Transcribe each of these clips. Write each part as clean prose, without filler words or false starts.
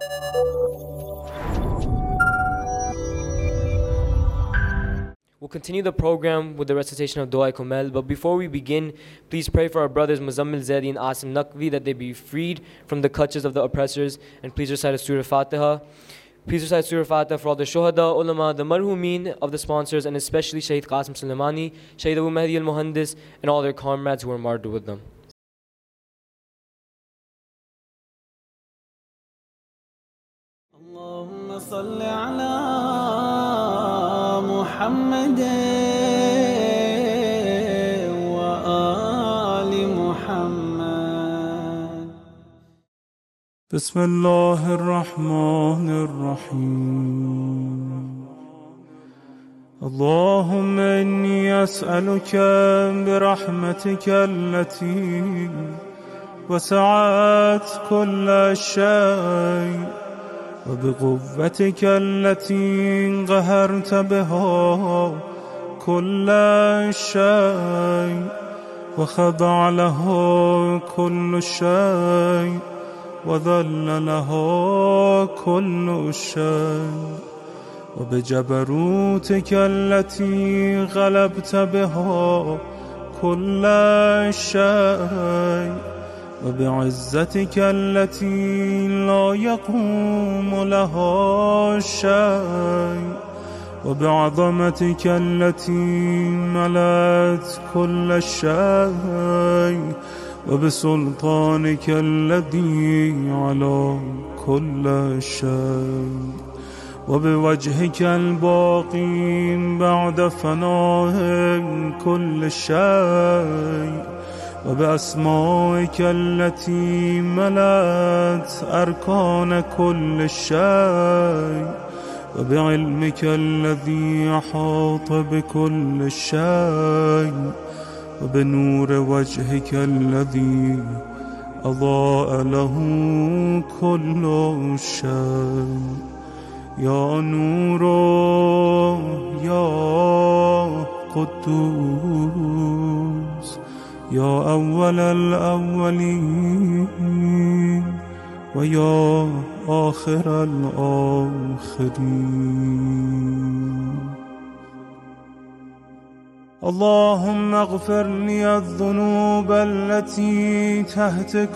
We'll continue the program with the recitation of Dua Kumel, but before we begin, please pray for our brothers Muzammil Zaidi and Asim Naqvi that they be freed from the clutches of the oppressors, and please recite Surah Fatiha. Please recite Surah Fatiha for all the Shuhada, Ulama, the Marhumeen of the sponsors, and especially Shaheed Qasim Suleimani, Shaheed Abu Mahdi al-Muhandis, and all their comrades who were martyred with them. اللهم صل على محمد وآل محمد. بسم الله الرحمن الرحيم. اللهم إني أسألك برحمتك التي وسعت كل شيء وبقوتك التي قهرت بها كل شيء وخضع له كل شيء وذل له كل شيء وبجبروتك التي غلبت بها كل شيء وبعزتك التي لا يقوم لها شيء وبعظمتك التي ملأت كل شيء وبسلطانك الذي على كل شيء وبوجهك الباقي بعد فناء كل شيء وبأسمائك التي ملأت أركان كل شيء وبعلمك الذي أحاط بكل شيء وبنور وجهك الذي أضاء له كل شيء. يا نور يا قدوس يا أول الأولين ويا آخر الآخرين. اللهم اغفر لي الذنوب التي تهتك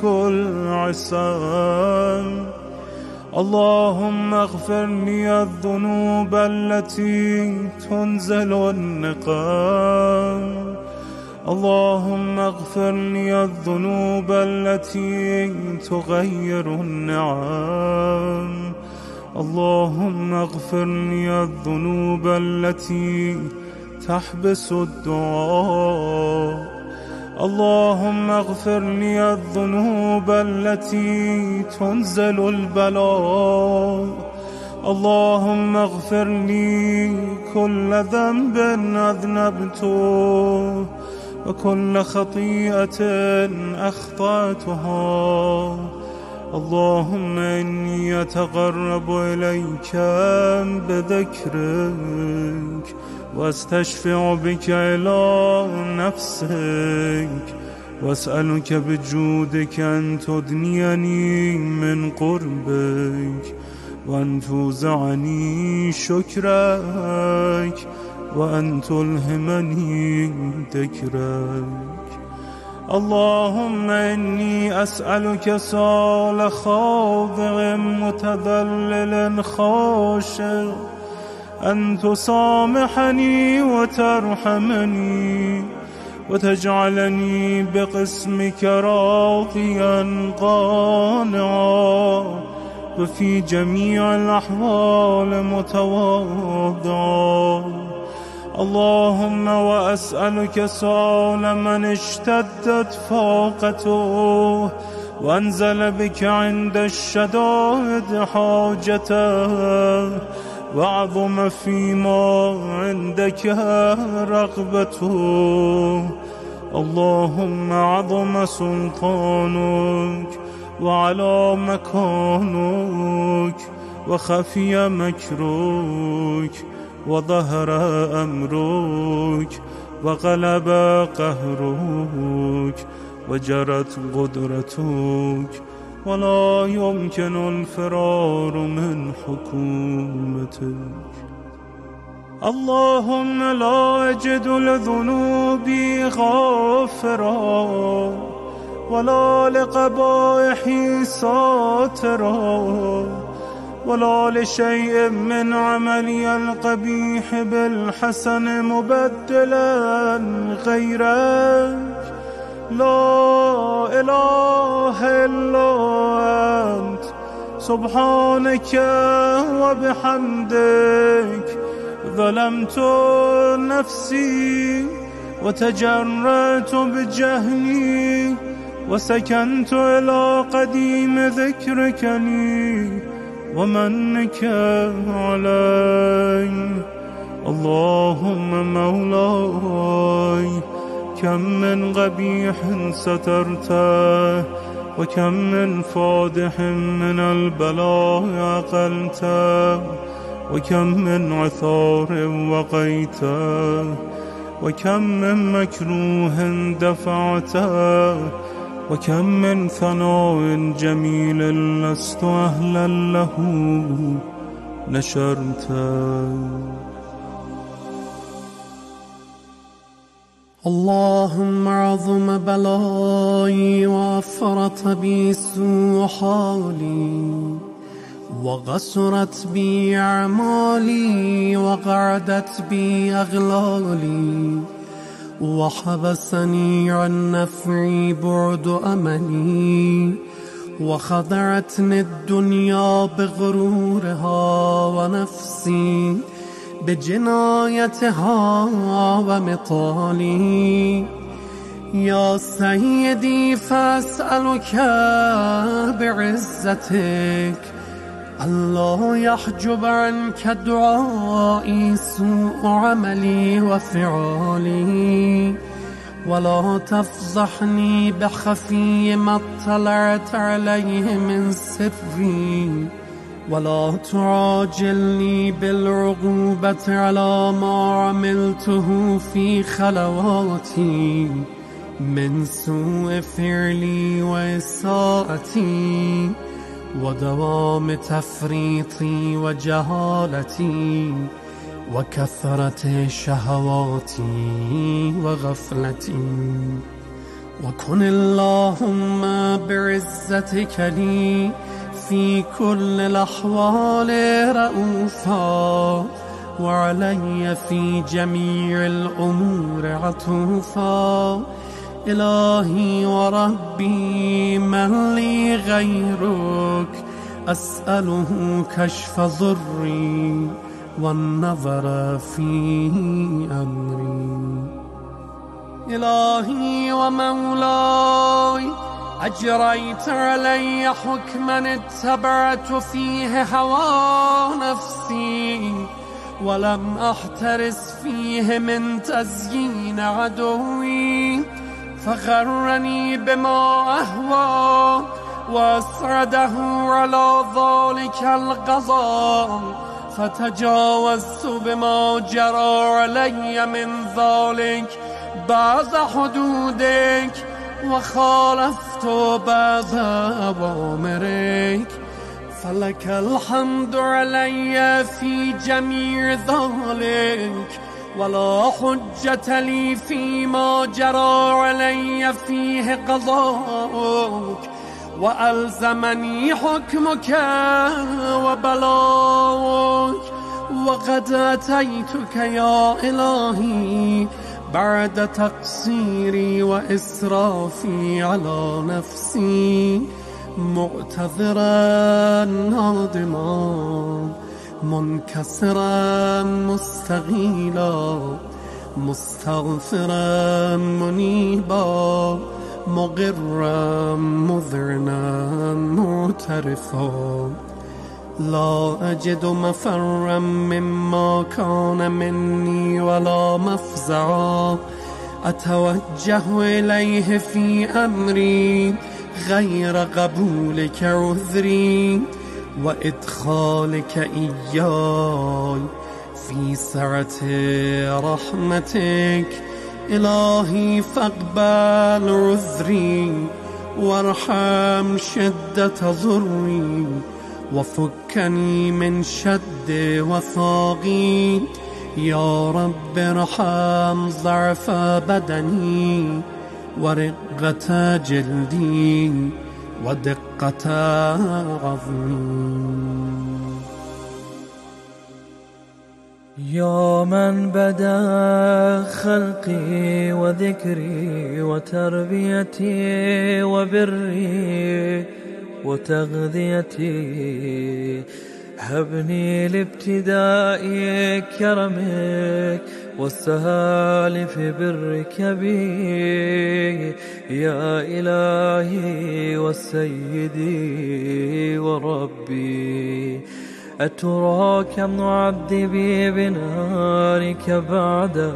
العصام. اللهم اغفر لي الذنوب التي تنزل النقام. اللهم اغفر لي الذنوب التي تغير النعم. اللهم اغفر لي الذنوب التي تحبس الدعاء. اللهم اغفر لي الذنوب التي تنزل البلاء. اللهم اغفر لي كل ذنب أذنبته وكل خطيئة أخطأتها. اللهم إني أتقرب إليك بذكرك واستشفع بك إلى نفسك واسألك بجودك أن تدنيني من قربك وأن توزعني شكرك وأن تلهمني ذكرك. اللهم إني أسألك سؤال خاضع متذلل خاشع أن تسامحني وترحمني وتجعلني بقسمك راضيا قانعا وفي جميع الأحوال متواضعا. اللهم وأسألك سؤال من اشتدت فاقته وانزل بك عند الشدائد حاجته وعظم فيما عندك رغبته. اللهم عظم سلطانك وعلى مكانك وخفي مكرك وظهر أمرك وغلب قهرك وجرت قدرتك ولا يمكن الفرار من حكومتك. اللهم لا أجد لذنوبي غافرا ولا لقبائحي ساترا ولا لشيء من عملي القبيح بالحسن مبدلا غيرك. لا إله إلا أنت سبحانك وبحمدك ظلمت نفسي وتجرأت بجهلي وسكنت إلى قديم ذكرك لي ومنك علي. اللهم مولاي كم من قبيح سترته وكم من فادح من البلاء أقلته وكم من عثار وقيته وكم من مكروه دفعته وكم من ثناء جميل لست أهلا له نشرته. اللهم عظم بلائي وافرط بي سوء حالي وغسرت بي أعمالي وقعدت بي أغلالي وحبسني عن نفعي بعد أملي وخدعتني الدنيا بغرورها ونفسي بجنايتها ومطالي. يا سيدي فأسألك بعزتك ألا يحجب عنك دعائي سوء عملي وفعالي ولا تفضحني بخفي ما اطلعت عليه من سري ولا تعاجلني بالعقوبة على ما عملته في خلواتي من سوء فعلي وإساءتي ودوام تفريطي وجهالتي وكثرة شهواتي وغفلتي. وكن اللهم بعزتك لي في كل الأحوال رؤوفا وعلي في جميع الأمور عطوفا. إلهي وربي من لي غيرك أسأله كشف ضري والنظر في أمري. إلهي ومولاي أجريت علي حكما اتبعت فيه هوى نفسي ولم أحترس فيه من تزيين عدوي فغرني بما أهوى وأسرده على ذلك القضاء فتجاوزت بما جرى علي من ذلك بعض حدودك وخالفت بعض أوامرك فلك الحمد علي في جميع ذلك ولا حجة لي فيما جرى علي فيه قضاءك وألزمني حكمك وبلاغك وقد أتيتك يا إلهي بعد تقصيري وإسرافي على نفسي معتذرا نادما منكسرا مستغيلا مستغفرا منيبا مقرا مذعنا معترفا. لا أجد مفرا مما كان مني ولا مفزعا أتوجه إليه في أمري غير قبولك عذري وإدخالك إياي في سعة رحمتك. إلهي فاقبل عذري وارحم شدة ضري وفكني من شد وثاقي. يا رب ارحم ضعف بدني ورقة جلدي ودقة عظمي. يا من بدا خلقي وذكري وتربيتي وبري وتغذيتي، هبني لابتداء كرمك والسهال في برك بي يا إلهي وسيدي وربي. أترى كم نعذبي بنارك بعد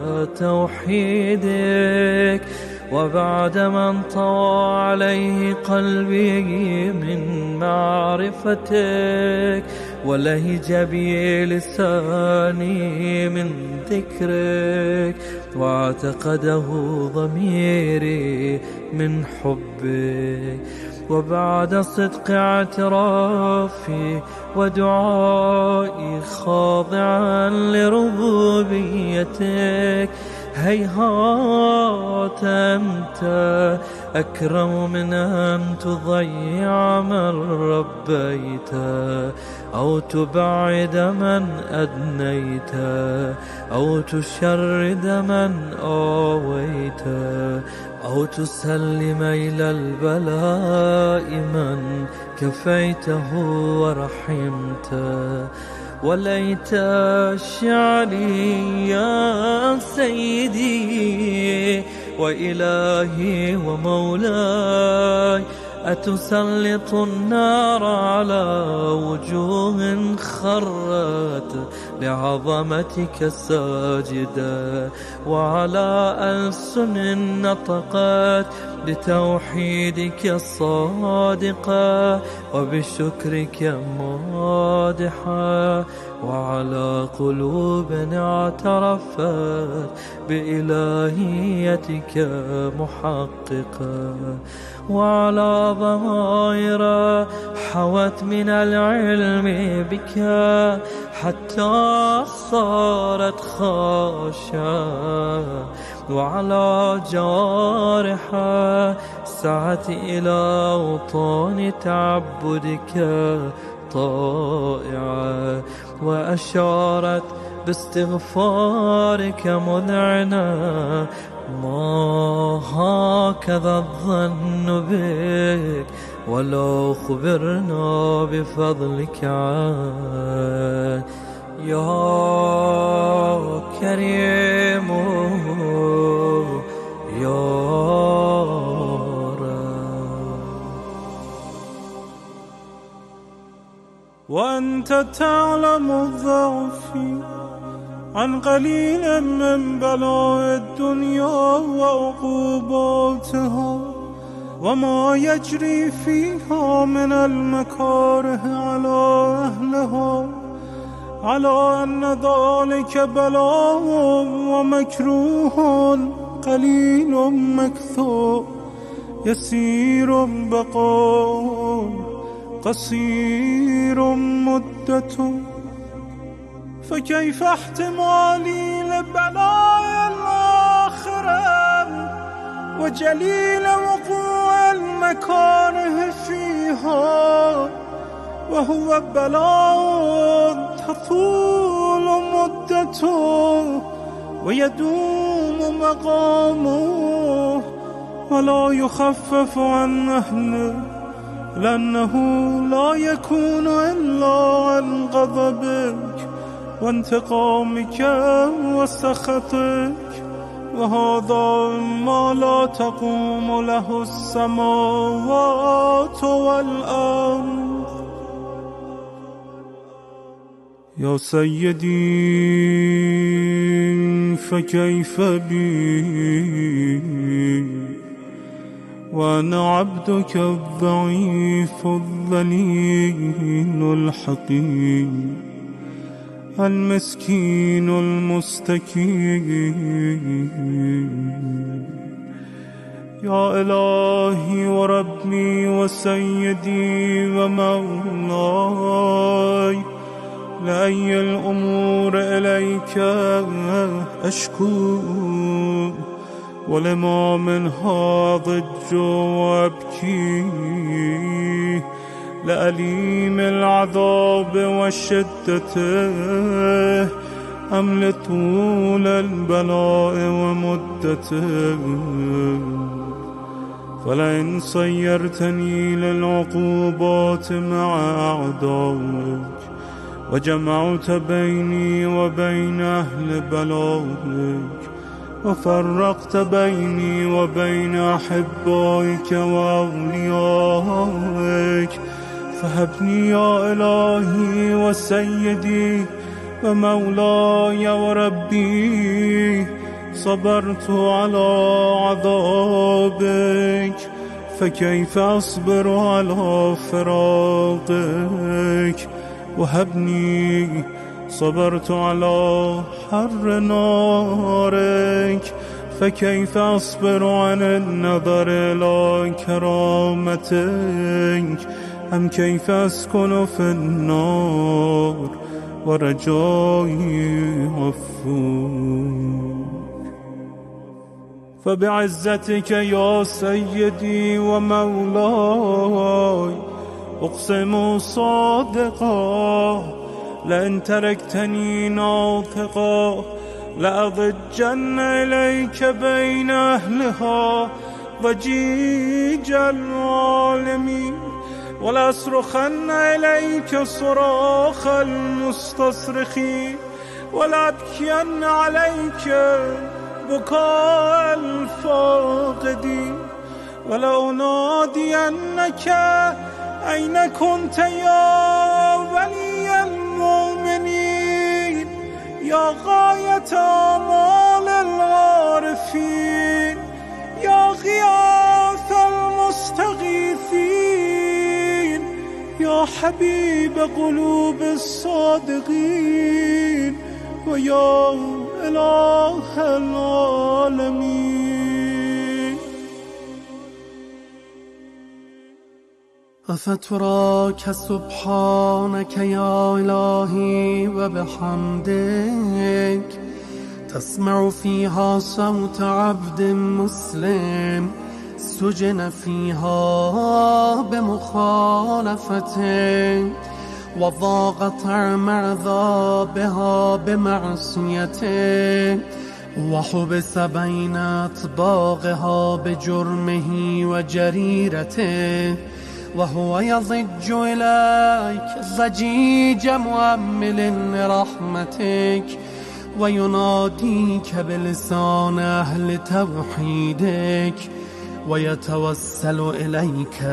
توحيدك، وبعد ما انطوى عليه قلبي من معرفتك، ولهج بي لساني من ذكرك، واعتقده ضميري من حبك. وبعد صدق اعترافي ودعائي خاضعا لربوبيتك، هيهات أنت أكرم من أن تضيع من ربيت، أو تبعد من أدنيت، أو تشرد من آويت، أو تسلم إلى البلاء من كفيته ورحمته. وليت شعري يا سيدي وإلهي ومولاي، أتسلط النار على وجوه خرت لعظمتك ساجدة، وعلى ألسن نطقت بتوحيدك الصادقة وبشكرك مادحة، وعلى قلوب اعترفت بإلهيتك محققة، وعلى ضمائر حوت من العلم بك حتى صارت خاشعة، وعلى جوارح سعت إلى أوطان تعبدك طائعة، وأشارت باستغفارك مذعنة. ما هكذا الظن بك، ولو خبرنا بفضلك عنك يا كريم يا وأنت تعلم ضعفي عن قليل من بلاء الدنيا وعقوباتها، وما يجري فيها من المكاره على أهلها، على أن ذلك بلاء ومكروه قليل مكثور، يسير بقاء قصير مدة. فكيف احتمالي لبلاء الآخرة وجليل وقوع المكاره فيها، وهو بلاء تطول مدته ويدوم مقامه ولا يخفف عن أهله، لأنه لا يكون إلا عن غضبك وانتقامك وسخطك، وهذا ما لا تقوم له السماوات والأرض. يا سيدي فكيف بي وأنا عبدك الضعيف الذليل الحقير المسكين المستكين. يا إلهي وربي وسيدي ومولاي لأي الأمور إليك أشكو ولما منها ضج وأبكي لأليم العذاب وشدته أم لطول البلاء ومدته فلئن صيرتني للعقوبات مع أعدائك وجمعت بيني وبين أهل بلائك وفرقت بيني وبين أحبائك وأوليائك فهبني يا إلهي وسيدي ومولاي وربي صبرت على عذابك فكيف أصبر على فراقك وهبني صبرت على حر نارك فكيف أصبر عن النظر إلى كرامتك أم كيف أسكن في النار ورجائي غفور فبعزتك يا سيدي ومولاي أقسم صادقا لئن تركتني ناطقا لأضجن إليك بين أهلها ضجيج العالمين ولأصرخن إليك صراخ المستصرخين ولأبكين عليك بكاء الفاقدين ولأنادينك أين كنت يا ولي المؤمنين يا غاية آمال العارفين يا غياث المستغيثين يا حبيب قلوب الصادقين ويا إله العالمين أفتراك سبحانك يا إلهي وبحمدك تسمع فيها صوت عبد مسلم سجن فيها بمخالفتك وضاق طعم عذابها بمعصيته وحبس بين أطباقها بجرمه وجريرته وهو يضج إليك ضجيج مؤمل رحمتك ويناديك بلسان أهل توحيدك ويتوسل إليك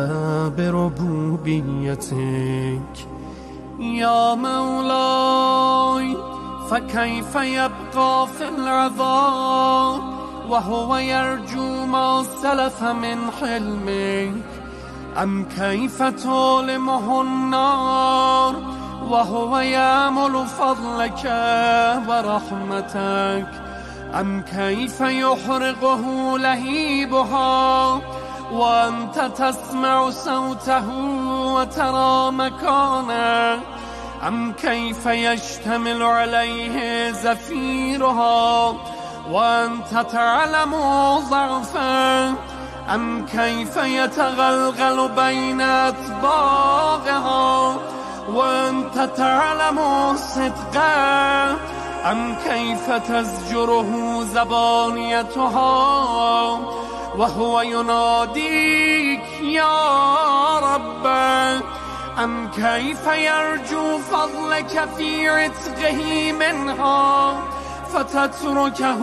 بربوبيتك يا مولاي فكيف يبقى في العذاب وهو يرجو ما سلف من حلمك أم كيف تؤلمه النار وهو يأمل فضلك ورحمتك أم كيف يحرقه لهيبها وأنت تسمع صوته وترى مكانه أم كيف يشتمل عليه زفيرها وأنت تعلم ضعفه أم كيف يتغلغل بين أطباقها وأنت تعلم صدقه أم كيف تزجره زبانيتها وهو يناديك يا رب أم كيف يرجو فضلك في عتقه منها فتتركه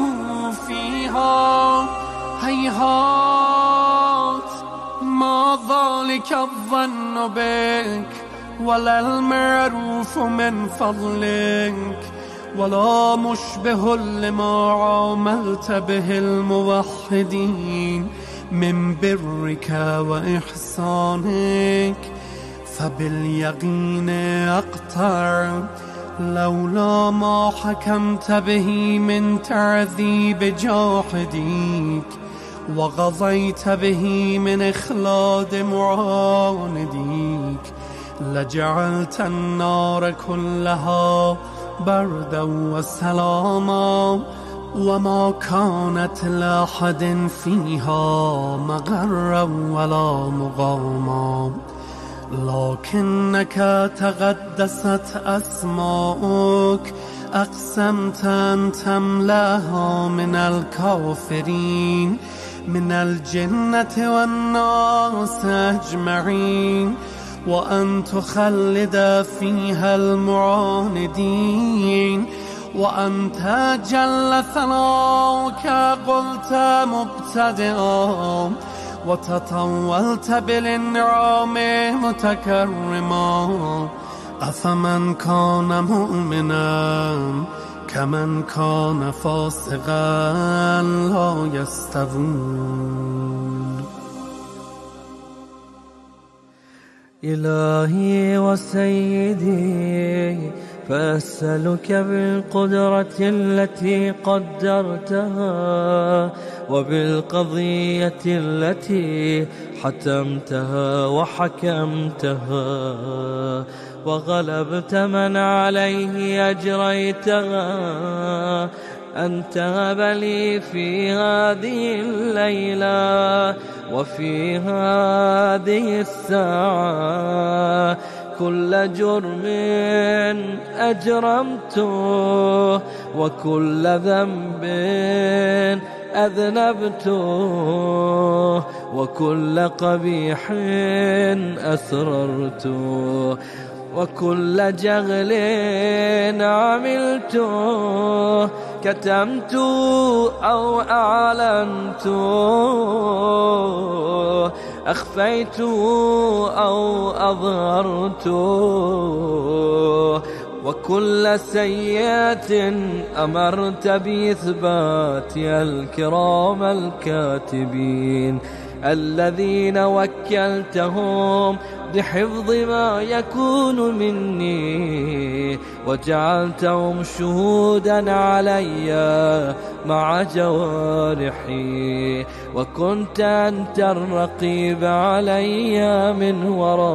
فيها هيهات ما ذلك الظن بك ولا المعروف من فضلك ولا مشبه لما عاملت به الموحدين من برك وإحسانك فباليقين أقطع لولا ما حكمت به من تعذيب جاحديك وغضيت به من إخلاد معانديك لجعلت النار كلها بردا وسلاما وما كانت لأحد فيها مغرا ولا مقاما لكنك تقدست أسماؤك أقسمت أن تملأها من الكافرين من الجنة والناس أجمعين وأن تخلد فيها المعاندين وأنت جل ثناؤك قلت مبتدئا وتطولت بالإنعام متكرما أفمن كان مؤمنا كمن كان فاسقا لا يستوون. إلهي وسيدي فأسألك بالقدرة التي قدرتها وبالقضية التي حتمتها وحكمتها وغلبت من عليه أجريتها أن تهب لي في هذه الليلة وفي هذه الساعة كل جرم أجرمته وكل ذنب أذنبته وكل قبيح أسررته وكل جغل عملته كتمت أو أعلنت أخفيت أو أظهرت وكل سيئة أمرت بإثبات الكرام الكاتبين الذين وكلتهم بحفظ ما يكون مني وجعلتهم شهودا علي مع جوارحي وكنت أنت الرقيب علي من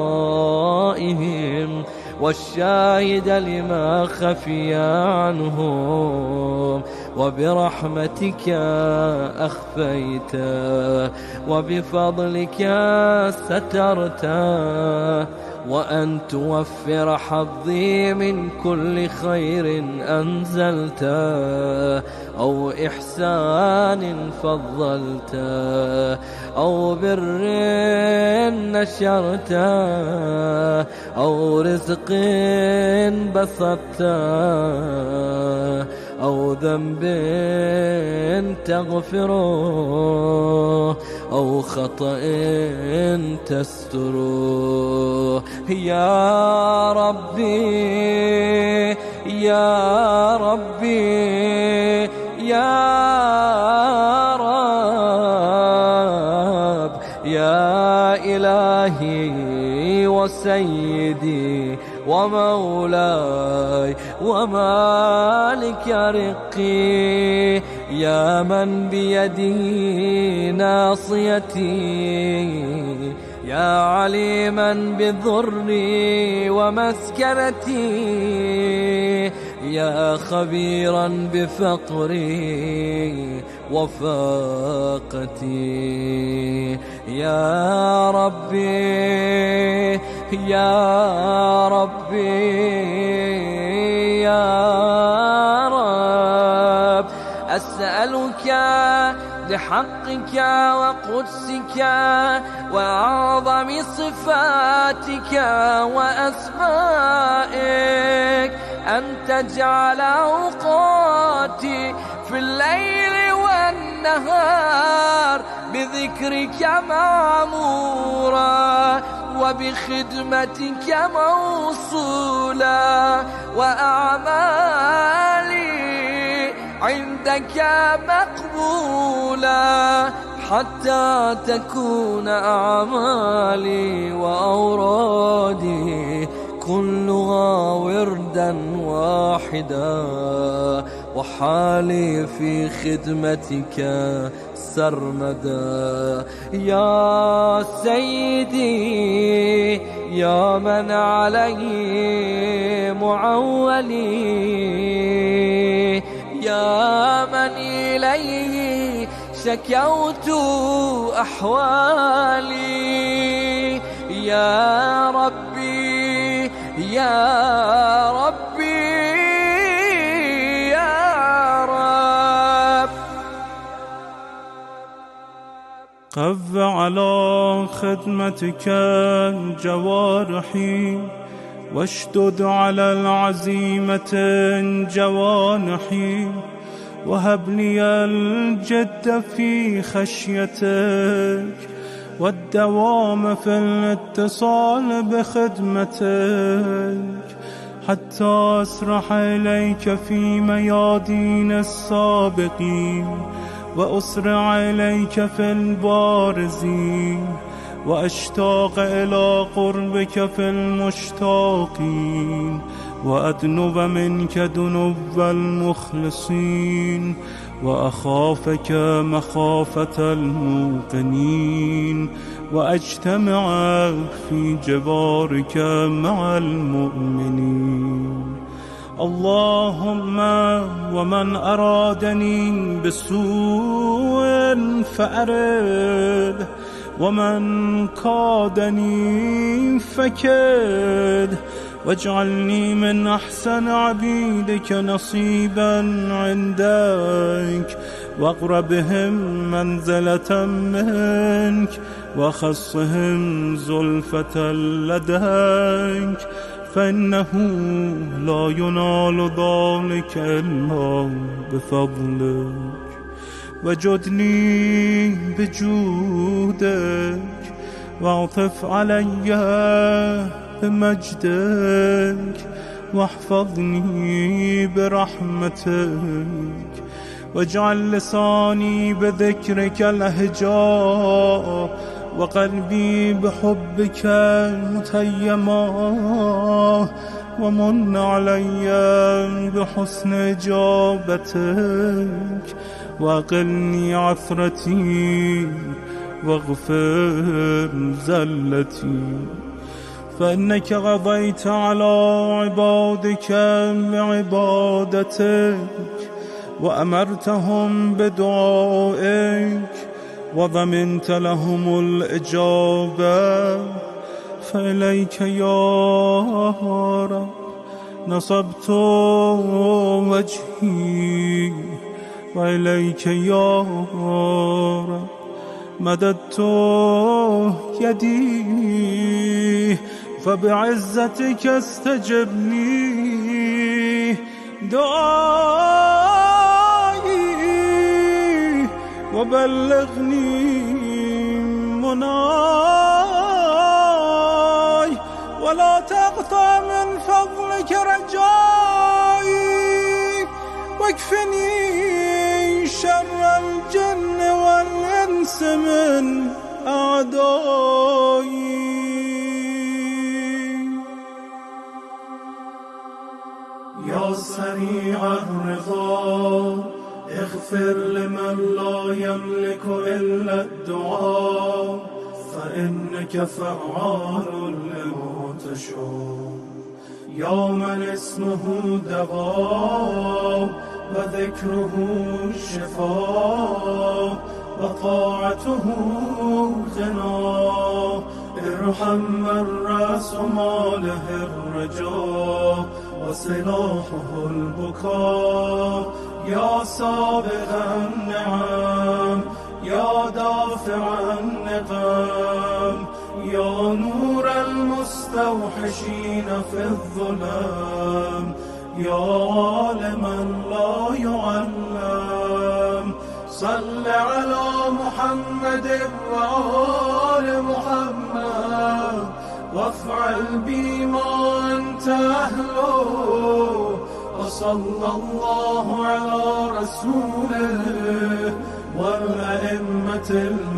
ورائهم والشاهد لما خفي عنهم وبرحمتك أخفيت وبفضلك سترت وأن توفر حظي من كل خير أنزلت أو إحسان فضلت أو بر نشرت أو رزق بسطت أو ذنب تغفره أو خطأ تستره يا ربي يا ربي يا رب يا إلهي وسيدي ومولاي ومالك رقي يا من بيده ناصيتي يا عليما بضري ومسكنتي يا خبيرا بفقري وفاقتي يا ربي يا ربي يا رب أسألك بحقك وقدسك وأعظم صفاتك وأسمائك أن تجعل أوقاتي في الليل والنهار بذكرك معمورا وبخدمتك موصولا وأعمالي عندك مقبولا حتى تكون أعمالي وأورادي كلها وردا واحدا وحالي في خدمتك سرمدا. يا سيدي يا من عليه معولي، يا من إليه شكوت أحوالي، يا ربي يا ربي يا رب. قو على خدمتك جوارحي، واشدد على العزيمة جوانحي، وهب لي الجد في خشيتك، والدوام في الاتصال بخدمتك، حتى أسرح إليك في ميادين السابقين، وأسرع إليك في البارزين، وأشتاق إلى قربك في المشتاقين، وأدنب منك دنب المخلصين، وأخافك مخافة الموقنين، وأجتمع في جبارك مع المؤمنين. اللهم ومن أرادني بسوء فأرد، ومن كادني فكد، واجعلني من أحسن عبيدك نصيبا عندك، واقربهم منزلة منك، وخصهم زلفة لديك، فإنه لا ينال ذلك إلا بفضلك. وجدني بجودك، واعطف علي بمجدك، واحفظني برحمتك، واجعل لساني بذكرك لهجا، وقلبي بحبك متيما، ومن علي بحسن إجابتك، وأقلني عثرتي، واغفر زلتي. فإنك قضيت على عبادك بعبادتك، وأمرتهم بدعائك، وضمنت لهم الإجابة. فإليك يا رب نصبت وجهي، وإليك يا رب مددت يدي، فبعزتك استجب لي دعائي، وبلغني مناي، ولا تقطع من فضلك رجائي، واكفني شر الجن والإنس من أعدائي. يا سريع الرضا اغفر لمن لا يملك إلا الدعاء، فإنك فعال لما تشاء. يا من اسمه دواء، وذكره شفاء، وطاعته غنى، ارحم من رأس ماله الرجاء، وسلاحه البكاء. يا سابق النعم، يا دافع النقم، يا نور المستوحشين في الظلام، يا عالما لا يعلم. صل على محمد وآل محمد، وافعل بما أنت أهله، وصلى الله على رسوله والأئمة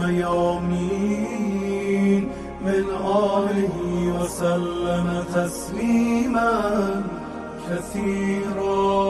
الميامين من آله وسلم تسليما كثيرا.